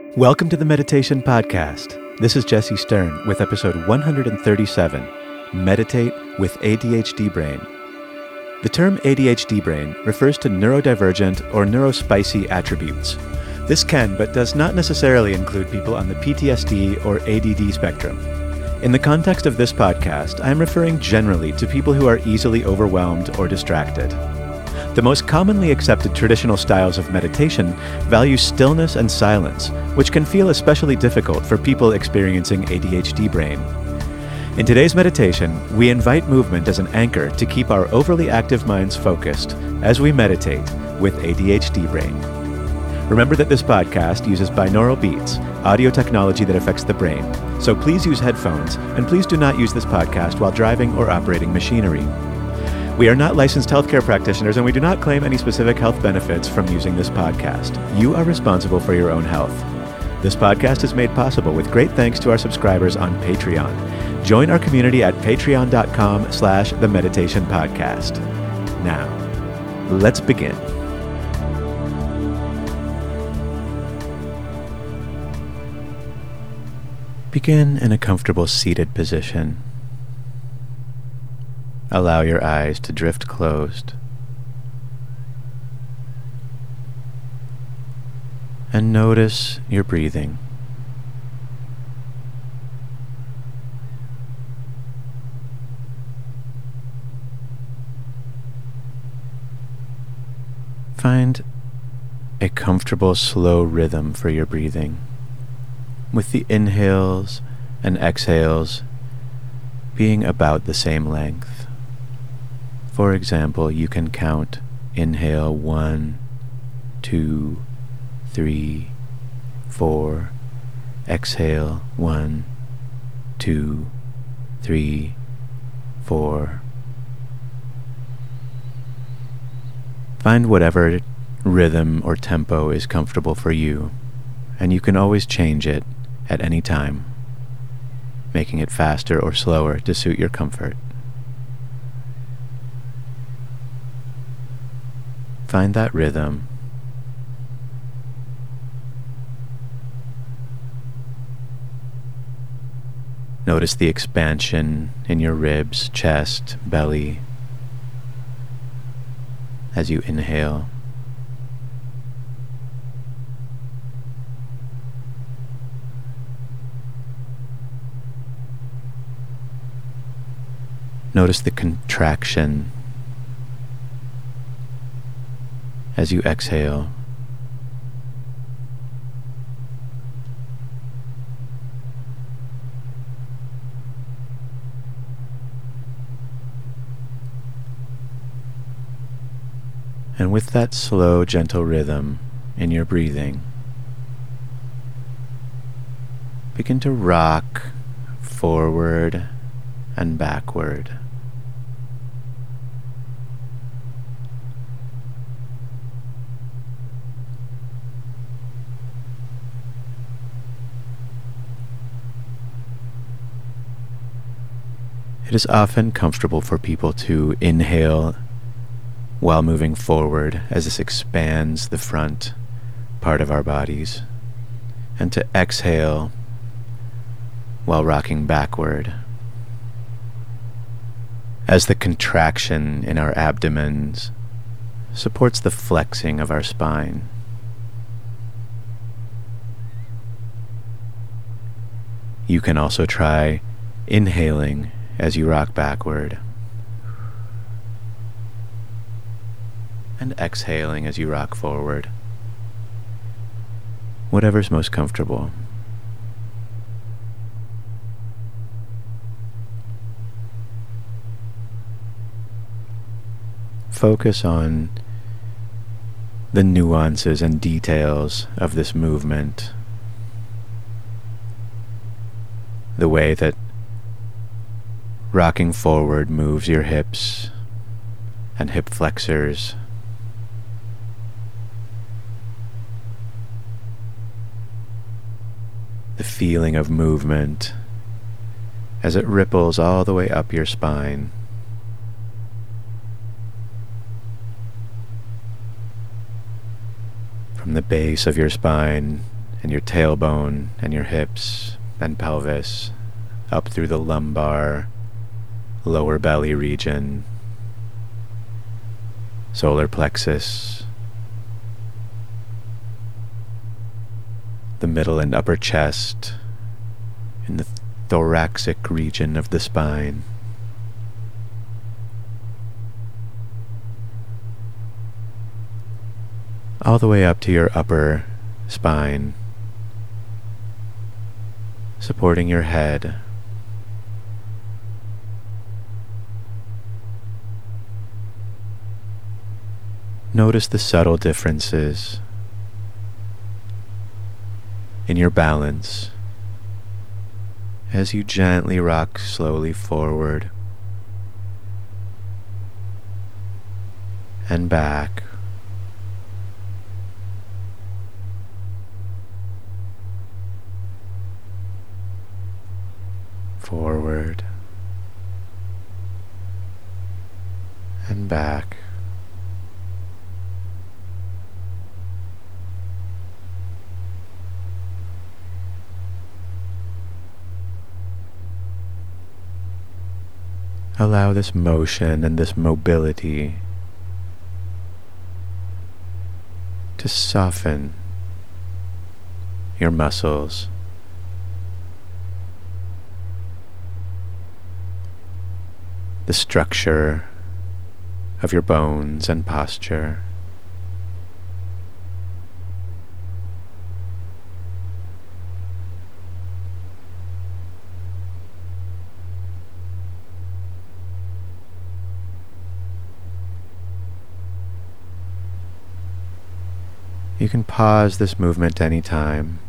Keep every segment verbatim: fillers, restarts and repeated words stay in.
Welcome to the Meditation Podcast. This is Jesse Stern with episode one hundred thirty-seven, Meditate with A D H D Brain. The term A D H D brain refers to neurodivergent or neurospicy attributes. This can but does not necessarily include people on the P T S D or A D D spectrum. In the context of this podcast, I am referring generally to people who are easily overwhelmed or distracted. The most commonly accepted traditional styles of meditation value stillness and silence, which can feel especially difficult for people experiencing A D H D brain. In today's meditation, we invite movement as an anchor to keep our overly active minds focused as we meditate with A D H D brain. Remember that this podcast uses binaural beats, audio technology that affects the brain, so please use headphones, and please do not use this podcast while driving or operating machinery. We are not licensed healthcare practitioners, and we do not claim any specific health benefits from using this podcast. You are responsible for your own health. This podcast is made possible with great thanks to our subscribers on Patreon. Join our community at patreon.com slash the meditation podcast. Now, let's begin. Begin in a comfortable seated position. Allow your eyes to drift closed. And notice your breathing. Find a comfortable, slow rhythm for your breathing, with the inhales and exhales being about the same length. For example, you can count inhale one, two, three, four, exhale one, two, three, four. Find whatever rhythm or tempo is comfortable for you, and you can always change it at any time, making it faster or slower to suit your comfort. Find that rhythm. Notice the expansion in your ribs, chest, belly as you inhale. Notice the contraction as you exhale. And with that slow, gentle rhythm in your breathing, begin to rock forward and backward. It is often comfortable for people to inhale while moving forward as this expands the front part of our bodies, and to exhale while rocking backward as the contraction in our abdomens supports the flexing of our spine. You can also try inhaling as you rock backward, and exhaling as you rock forward. Whatever's most comfortable. Focus on the nuances and details of this movement. The way that rocking forward moves your hips and hip flexors. The feeling of movement as it ripples all the way up your spine. From the base of your spine and your tailbone and your hips and pelvis, up through the lumbar, lower belly region, solar plexus, the middle and upper chest, in the thoracic region of the spine. All the way up to your upper spine, supporting your head. Notice the subtle differences in your balance as you gently rock slowly forward and back. Forward and back. Allow this motion and this mobility to soften your muscles, the structure of your bones and posture. You can pause this movement anytime.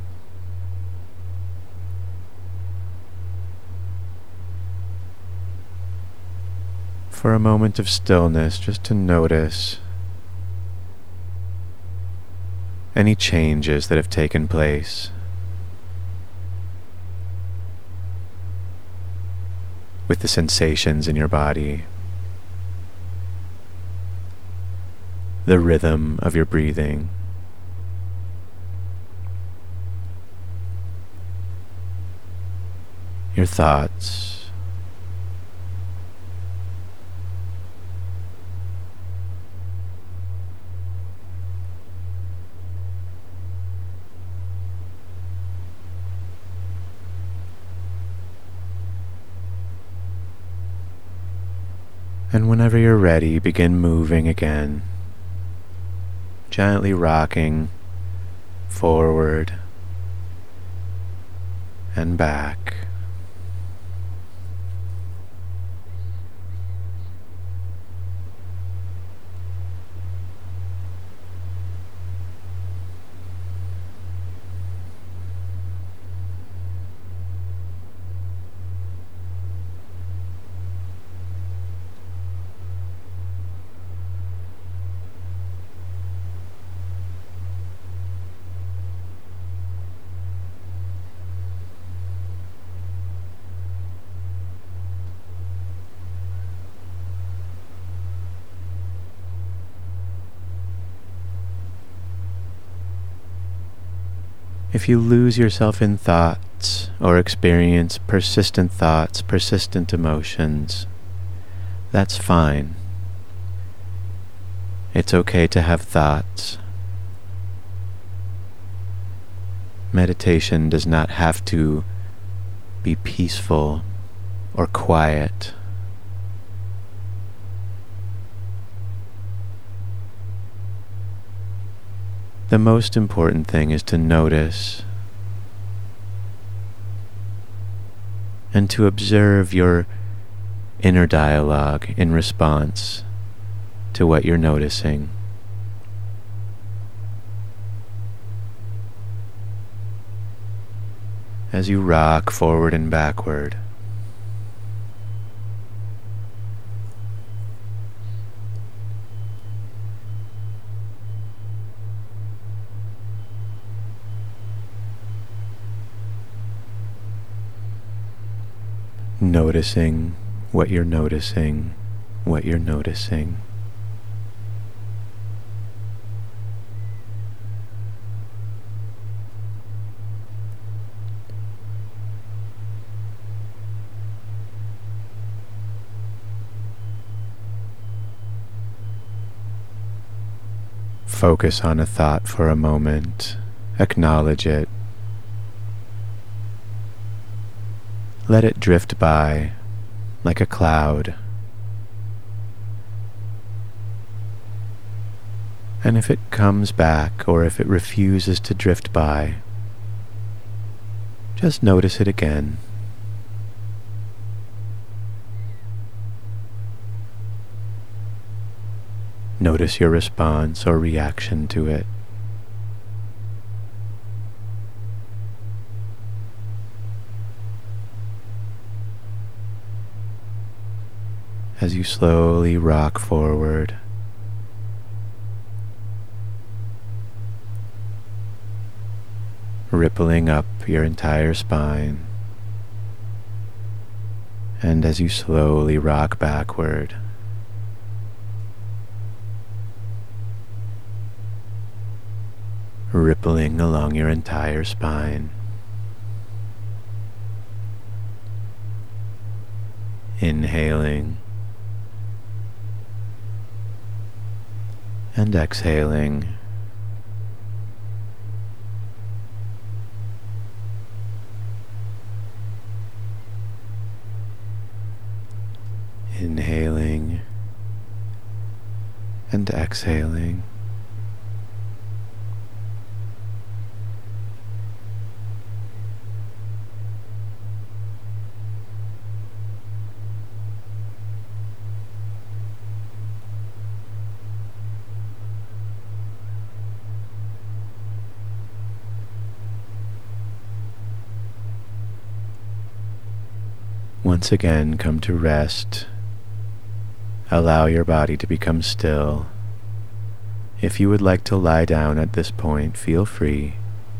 For a moment of stillness, just to notice any changes that have taken place with the sensations in your body, the rhythm of your breathing. Your thoughts, and whenever you're ready, begin moving again, gently rocking forward and back. If you lose yourself in thoughts or experience persistent thoughts, persistent emotions, that's fine. It's okay to have thoughts. Meditation does not have to be peaceful or quiet. The most important thing is to notice and to observe your inner dialogue in response to what you're noticing. As you rock forward and backward, noticing what you're noticing, what you're noticing. focus on a thought for a moment, acknowledge it. Let it drift by like a cloud. And if it comes back, or if it refuses to drift by, just notice it again. Notice your response or reaction to it. As you slowly rock forward, rippling up your entire spine, and as you slowly rock backward, rippling along your entire spine. Inhaling and exhaling. Inhaling and exhaling. Once again, come to rest. Allow your body to become still. If you would like to lie down at this point, feel free.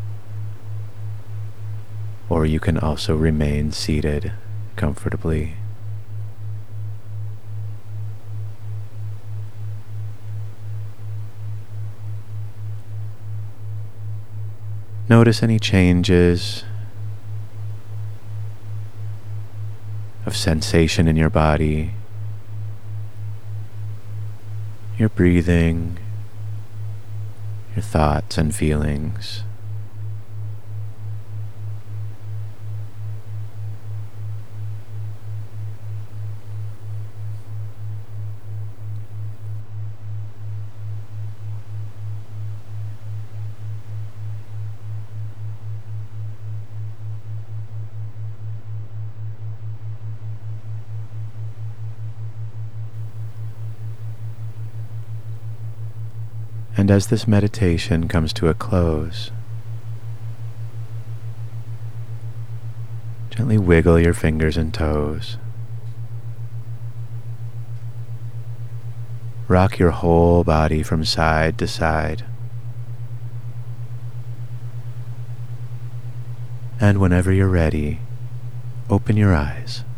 Or you can also remain seated comfortably. Notice any changes of sensation in your body, your breathing, your thoughts and feelings. And as this meditation comes to a close, gently wiggle your fingers and toes. Rock your whole body from side to side. And whenever you're ready, open your eyes.